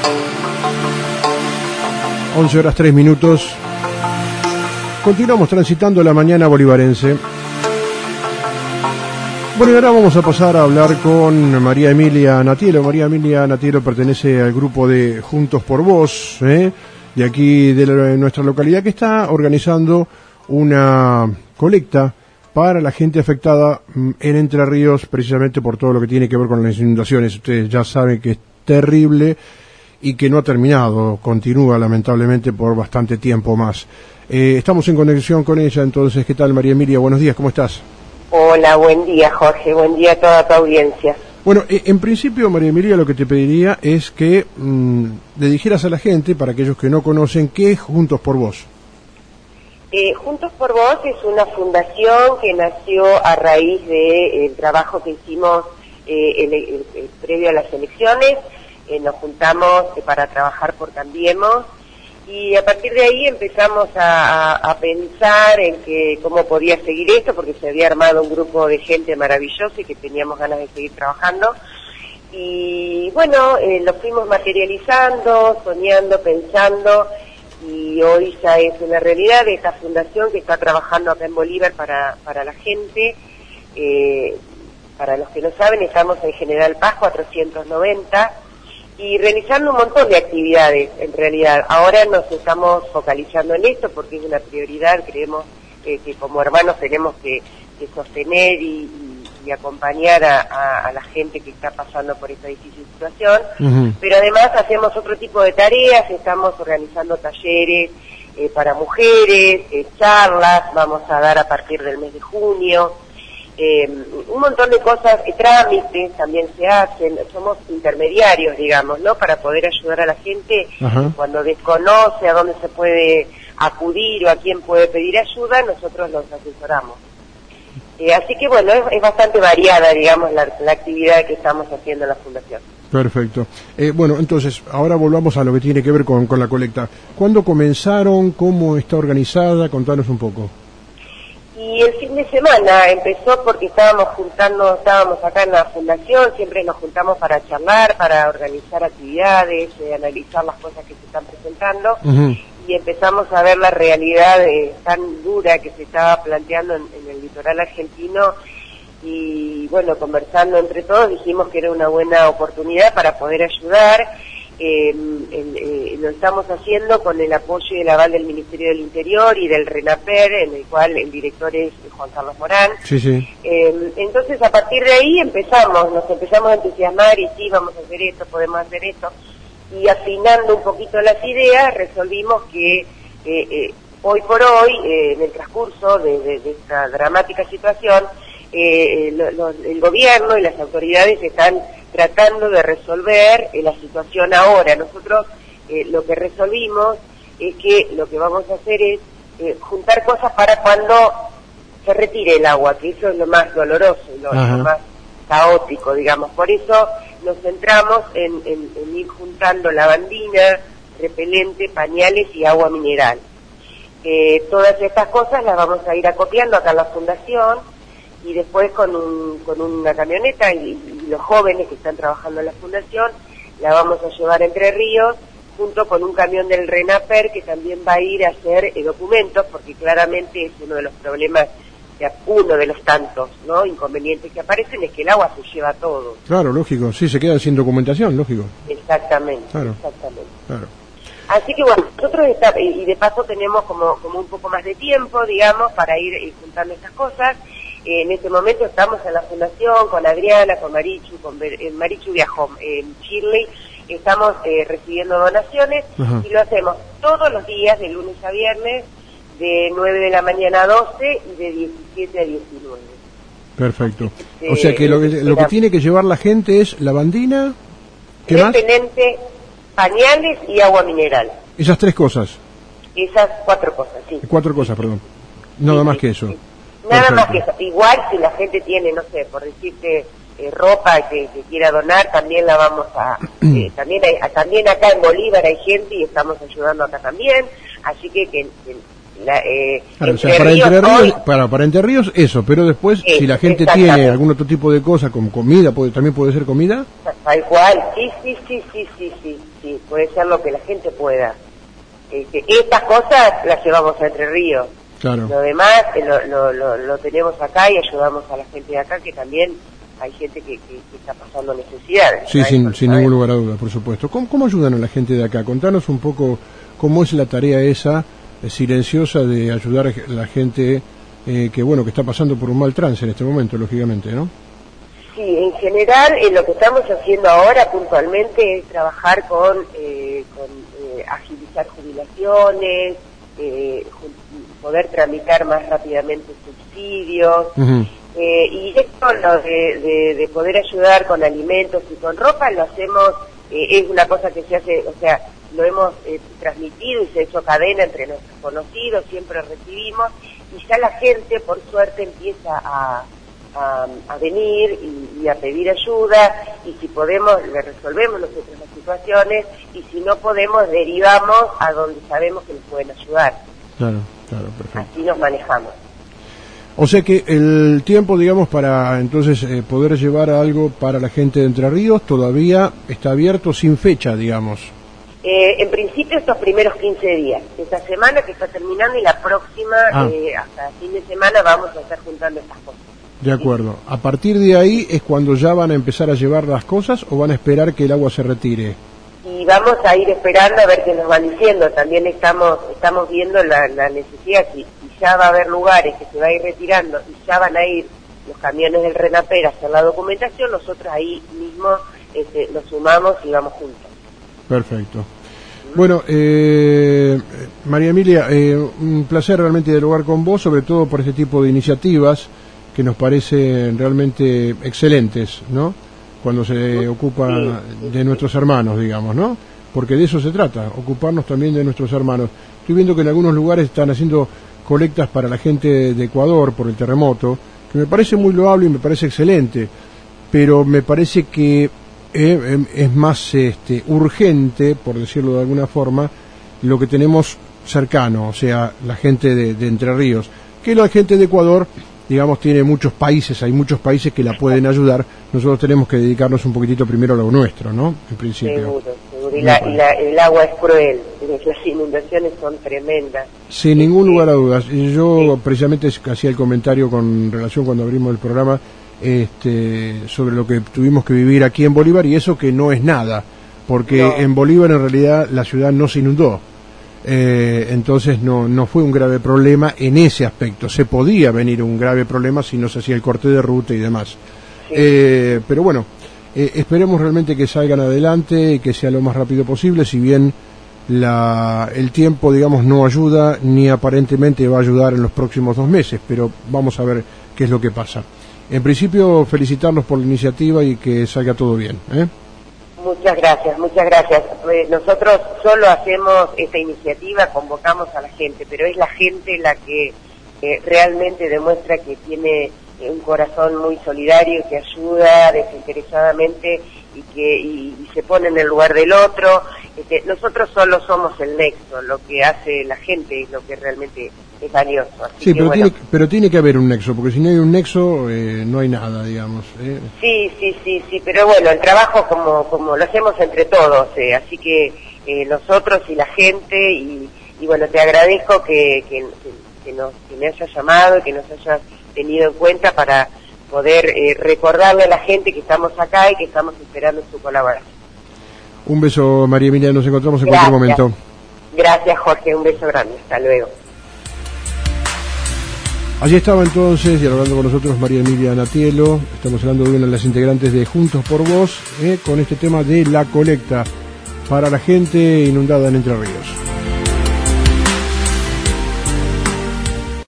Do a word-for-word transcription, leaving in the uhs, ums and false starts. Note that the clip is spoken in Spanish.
once horas tres minutos. Continuamos transitando la mañana bolivarense. Bueno, y ahora vamos a pasar a hablar con María Emilia Natielo. María Emilia Natielo pertenece al grupo de Juntos por Vos, ¿eh? de aquí de, la, de nuestra localidad, que está organizando una colecta para la gente afectada en Entre Ríos, precisamente por todo lo que tiene que ver con las inundaciones. Ustedes ya saben que es terrible y que no ha terminado, continúa lamentablemente por bastante tiempo más. Eh, estamos en conexión con ella, entonces, ¿qué tal, María Emilia? Buenos días, ¿cómo estás? Hola, buen día, Jorge, buen día a toda tu audiencia. Bueno, eh, en principio, María Emilia, lo que te pediría es que mmm, le dijeras a la gente, para aquellos que no conocen, ¿qué es Juntos por Vos? Eh, Juntos por Vos es una fundación que nació a raíz del de trabajo que hicimos eh, el, el, el, previo a las elecciones. Eh, nos juntamos eh, para trabajar por Cambiemos y a partir de ahí empezamos a, a, a pensar en que cómo podía seguir esto, porque se había armado un grupo de gente maravillosa y que teníamos ganas de seguir trabajando. Y bueno, eh, lo fuimos materializando, soñando, pensando, y hoy ya es una realidad de esta fundación que está trabajando acá en Bolívar para, para la gente. Eh, para los que no saben, estamos en General Paz cuatrocientos noventa, y realizando un montón de actividades, en realidad. Ahora nos estamos focalizando en esto porque es una prioridad, creemos eh, que como hermanos tenemos que, que sostener y, y, y acompañar a, a, a la gente que está pasando por esta difícil situación, uh-huh. Pero además hacemos otro tipo de tareas, estamos organizando talleres eh, para mujeres, eh, charlas, vamos a dar a partir del mes de junio, Eh, un montón de cosas, eh, trámites también se hacen, somos intermediarios, digamos, ¿no? Para poder ayudar a la gente. Ajá. Cuando desconoce a dónde se puede acudir o a quién puede pedir ayuda, nosotros los asesoramos. Eh, así que bueno, es, es bastante variada, digamos, la, la actividad que estamos haciendo en la Fundación. Perfecto. Eh, bueno, entonces, ahora volvamos a lo que tiene que ver con, con la colecta. ¿Cuándo comenzaron? ¿Cómo está organizada? Contanos un poco. Y el fin de semana empezó porque estábamos juntando, estábamos acá en la fundación, siempre nos juntamos para charlar, para organizar actividades, eh, analizar las cosas que se están presentando, uh-huh. Y empezamos a ver la realidad eh, tan dura que se estaba planteando en, en el litoral argentino, y bueno, conversando entre todos dijimos que era una buena oportunidad para poder ayudar. Eh, el, eh, lo estamos haciendo con el apoyo y el aval del Ministerio del Interior y del RENAPER, en el cual el director es Juan Carlos Morán. Sí, sí. Eh, entonces, a partir de ahí empezamos, nos empezamos a entusiasmar y sí, vamos a hacer esto, podemos hacer esto. Y afinando un poquito las ideas, resolvimos que eh, eh, hoy por hoy, eh, en el transcurso de, de, de esta dramática situación, eh, lo, lo, el gobierno y las autoridades están tratando de resolver eh, la situación ahora. Nosotros eh, lo que resolvimos es que lo que vamos a hacer es eh, juntar cosas para cuando se retire el agua, que eso es lo más doloroso, lo, lo más caótico, digamos. Por eso nos centramos en, en, en ir juntando lavandina, repelente, pañales y agua mineral. Eh, todas estas cosas las vamos a ir acopiando acá en la Fundación, y después con un, con una camioneta y, y los jóvenes que están trabajando en la Fundación la vamos a llevar a Entre Ríos junto con un camión del RENAPER que también va a ir a hacer eh, documentos, porque claramente es uno de los problemas, uno de los tantos no inconvenientes que aparecen, es que el agua se lleva todo. Claro, lógico, sí, se queda sin documentación, lógico. Exactamente, claro. exactamente. Claro. Así que bueno, nosotros está, y de paso tenemos como, como un poco más de tiempo, digamos, para ir eh, juntando estas cosas. En este momento estamos en la Fundación con Adriana, con Marichu, con eh, Marichu viajó en Chile, estamos eh, recibiendo donaciones. Ajá. Y lo hacemos todos los días, de lunes a viernes, de nueve de la mañana a doce y de diecisiete a diecinueve. Perfecto. Este, o sea que lo que, lo que tiene que llevar la gente es lavandina, ¿qué más? Repelente, pañales y agua mineral. Esas tres cosas. Esas cuatro cosas, sí. Cuatro cosas, perdón. Nada sí, más sí, que eso. Sí. Nada Perfecto. Más que eso. Igual si la gente tiene, no sé, por decirte, eh, ropa que, que quiera donar, también la vamos a... eh, también hay, también acá en Bolívar hay gente y estamos ayudando acá también, así que, que, que La, eh, claro, o sea, para Entre Ríos, hoy, para, para Entre Ríos eso, pero después eh, si la gente tiene algún otro tipo de cosa como comida, puede, también puede ser comida. Tal cual, sí, sí, sí, sí, sí, sí, sí, puede ser lo que la gente pueda. Este, estas cosas las llevamos a Entre Ríos. Claro. Lo demás eh, lo, lo, lo, lo tenemos acá y ayudamos a la gente de acá, que también hay gente que, que, que está pasando necesidades. Sí, sin, sin ningún lugar a duda, por supuesto. ¿Cómo, ¿Cómo ayudan a la gente de acá? Contanos un poco cómo es la tarea esa eh, silenciosa de ayudar a la gente eh, que, bueno, que está pasando por un mal trance en este momento, lógicamente, ¿no? Sí, en general eh, lo que estamos haciendo ahora puntualmente es trabajar con, eh, con eh, agilizar jubilaciones, eh, poder tramitar más rápidamente subsidios, uh-huh. eh, y esto lo de, de, de poder ayudar con alimentos y con ropa lo hacemos, eh, es una cosa que se hace, o sea, lo hemos eh, transmitido y se ha hecho cadena entre nuestros conocidos, siempre recibimos, y ya la gente por suerte empieza a, a, a venir y, y a pedir ayuda, y si podemos le resolvemos nosotros las situaciones, y si no podemos derivamos a donde sabemos que nos pueden ayudar. Claro, claro, perfecto. Así nos manejamos. O sea que el tiempo, digamos, para entonces eh, poder llevar algo para la gente de Entre Ríos todavía está abierto sin fecha, digamos. Eh, en principio estos primeros quince días, esta semana que está terminando y la próxima, ah. eh, hasta fin de semana vamos a estar juntando estas cosas. De acuerdo. ¿A partir de ahí es cuando ya van a empezar a llevar las cosas o van a esperar que el agua se retire? Y vamos a ir esperando a ver qué nos van diciendo. También estamos estamos viendo la, la necesidad, si, si ya va a haber lugares que se va a ir retirando y ya van a ir los camiones del RENAPER a hacer la documentación, nosotros ahí mismo este, nos sumamos y vamos juntos. Perfecto. Bueno, eh, María Emilia, eh, un placer realmente dialogar con vos, sobre todo por este tipo de iniciativas que nos parecen realmente excelentes, ¿no? Cuando se ocupa de nuestros hermanos, digamos, ¿no? Porque de eso se trata, ocuparnos también de nuestros hermanos. Estoy viendo que en algunos lugares están haciendo colectas para la gente de Ecuador por el terremoto, que me parece muy loable y me parece excelente, pero me parece que eh, es más este, urgente, por decirlo de alguna forma, lo que tenemos cercano, o sea, la gente de, de Entre Ríos, que la gente de Ecuador, digamos, tiene muchos países, hay muchos países que la pueden ayudar. Nosotros tenemos que dedicarnos un poquitito primero a lo nuestro, ¿no? En principio. Seguro, seguro. Y, la, y la, el agua es cruel, las inundaciones son tremendas. Sin ningún lugar a dudas. Yo sí. precisamente hacía el comentario con relación cuando abrimos el programa este, sobre lo que tuvimos que vivir aquí en Bolívar, y eso que no es nada, porque no. En Bolívar en realidad la ciudad no se inundó. Eh, entonces no no fue un grave problema en ese aspecto. Se podía venir un grave problema si no se hacía el corte de ruta y demás. Sí. Eh, pero bueno, eh, esperemos realmente que salgan adelante y que sea lo más rápido posible, si bien la, el tiempo, digamos, no ayuda ni aparentemente va a ayudar en los próximos dos meses, pero vamos a ver qué es lo que pasa. En principio, felicitarlos por la iniciativa y que salga todo bien, ¿eh? Muchas gracias, muchas gracias. Nosotros solo hacemos esta iniciativa, convocamos a la gente, pero es la gente la que eh, realmente demuestra que tiene eh, un corazón muy solidario, que ayuda desinteresadamente y que y, y se pone en el lugar del otro. Este, nosotros solo somos el nexo, lo que hace la gente es lo que realmente es valioso. Así sí, que, pero, bueno. tiene, pero tiene que haber un nexo, porque si no hay un nexo eh, no hay nada, digamos. ¿eh? Sí, sí, sí, sí, pero bueno, el trabajo como como lo hacemos entre todos, eh, así que eh, nosotros y la gente, y, y bueno, te agradezco que, que, que, nos, que me hayas llamado y que nos hayas tenido en cuenta para poder eh, recordarle a la gente que estamos acá y que estamos esperando su colaboración. Un beso, María Emilia, nos encontramos en Gracias. cualquier momento. Gracias, Jorge, un beso grande, hasta luego. Allí estaba entonces dialogando con nosotros María Emilia Natielo. Estamos hablando de una de las integrantes de Juntos por Vos, eh, con este tema de la colecta para la gente inundada en Entre Ríos.